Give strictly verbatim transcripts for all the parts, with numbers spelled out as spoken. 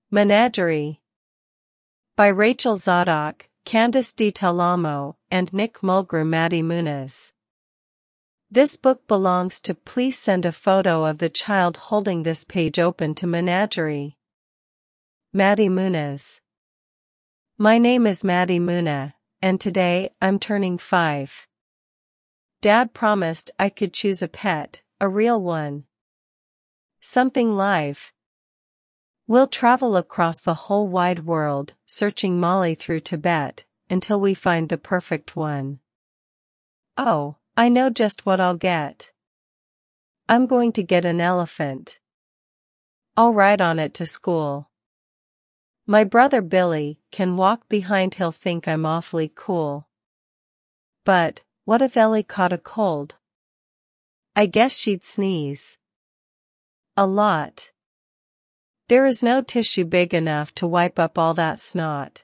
Menagerie. By Rachel Zadok, Candice DiTellamo, and Nick Mulgrew. Maddie Muniz. This book belongs to. Please send a photo of the child holding this page open to Menagerie. Maddie Muniz. My name is Maddie Muna, and today I'm turning five. Dad promised I could choose a pet, a real one. Something live. We'll travel across the whole wide world, searching Mali through Tibet, until we find the perfect one. Oh, I know just what I'll get. I'm going to get an elephant. I'll ride on it to school. My brother Billy can walk behind, he'll think I'm awfully cool. But, what if Ellie caught a cold? I guess she'd sneeze. A lot. There is no tissue big enough to wipe up all that snot.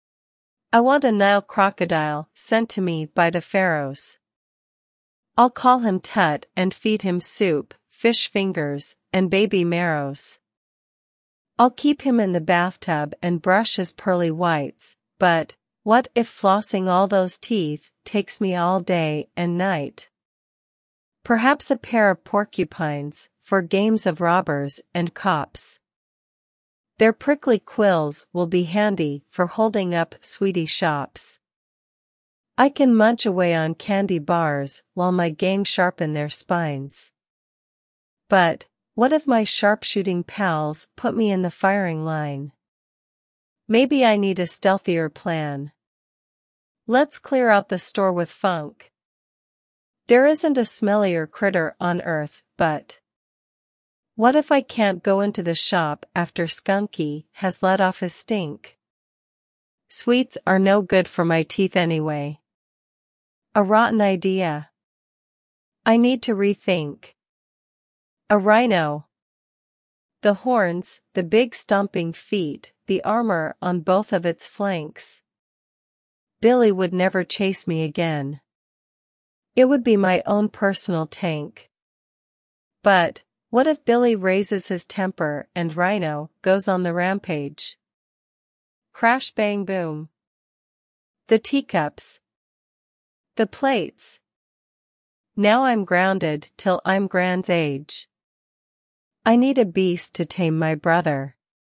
I want a Nile crocodile sent to me by the pharaohs. I'll call him Tut and feed him soup, fish fingers, and baby marrows. I'll keep him in the bathtub and brush his pearly whites, but what if flossing all those teeth takes me all day and night? Perhaps a pair of porcupines, for games of robbers and cops. Their prickly quills will be handy for holding up sweetie shops. I can munch away on candy bars while my gang sharpen their spines. But, what if my sharpshooting pals put me in the firing line? Maybe I need a stealthier plan. Let's clear out the store with funk. There isn't a smellier critter on earth, but what if I can't go into the shop after Skunky has let off his stink? Sweets are no good for my teeth anyway. A rotten idea. I need to rethink. A rhino. The horns, the big stomping feet, the armor on both of its flanks. Billy would never chase me again. It would be my own personal tank. But, what if Billy raises his temper and Rhino goes on the rampage? Crash bang boom. The teacups. The plates. Now I'm grounded till I'm Grand's age. I need a beast to tame my brother.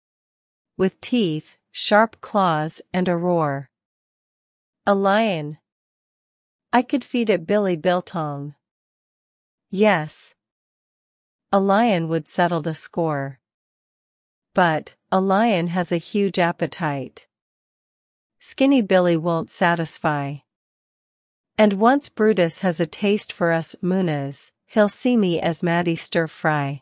With teeth, sharp claws and a roar. A lion. I could feed it Billy Biltong. Yes. A lion would settle the score. But, a lion has a huge appetite. Skinny Billy won't satisfy. And once Brutus has a taste for us Muniz, he'll see me as Maddie Stir Fry.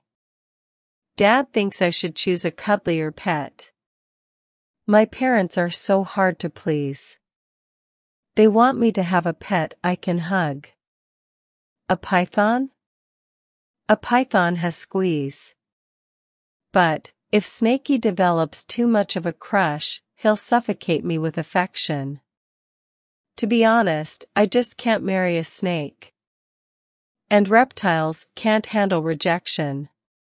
Dad thinks I should choose a cuddlier pet. My parents are so hard to please. They want me to have a pet I can hug. A python? A python has squeeze. But, if Snakey develops too much of a crush, he'll suffocate me with affection. To be honest, I just can't marry a snake. And reptiles can't handle rejection.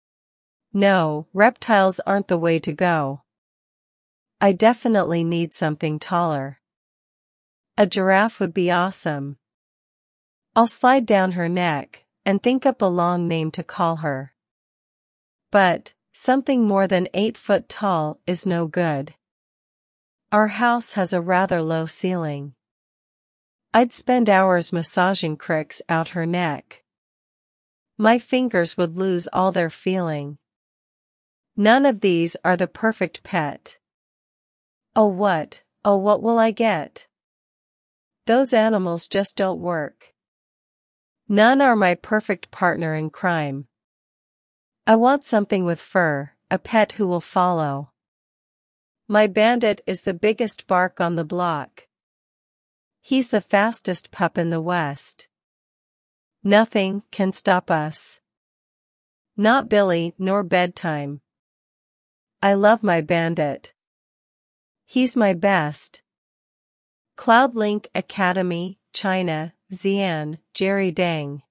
No, reptiles aren't the way to go. I definitely need something taller. A giraffe would be awesome. I'll slide down her neck and think up a long name to call her. But, something more than eight foot tall is no good. Our house has a rather low ceiling. I'd spend hours massaging cricks out her neck. My fingers would lose all their feeling. None of these are the perfect pet. Oh what, oh what will I get? Those animals just don't work. None are my perfect partner in crime. I want something with fur, a pet who will follow. My bandit is the biggest bark on the block. He's the fastest pup in the West. Nothing can stop us. Not Billy nor bedtime. I love my bandit. He's my best. Cloudlink Academy, China, Xi'an, Jerry Dang.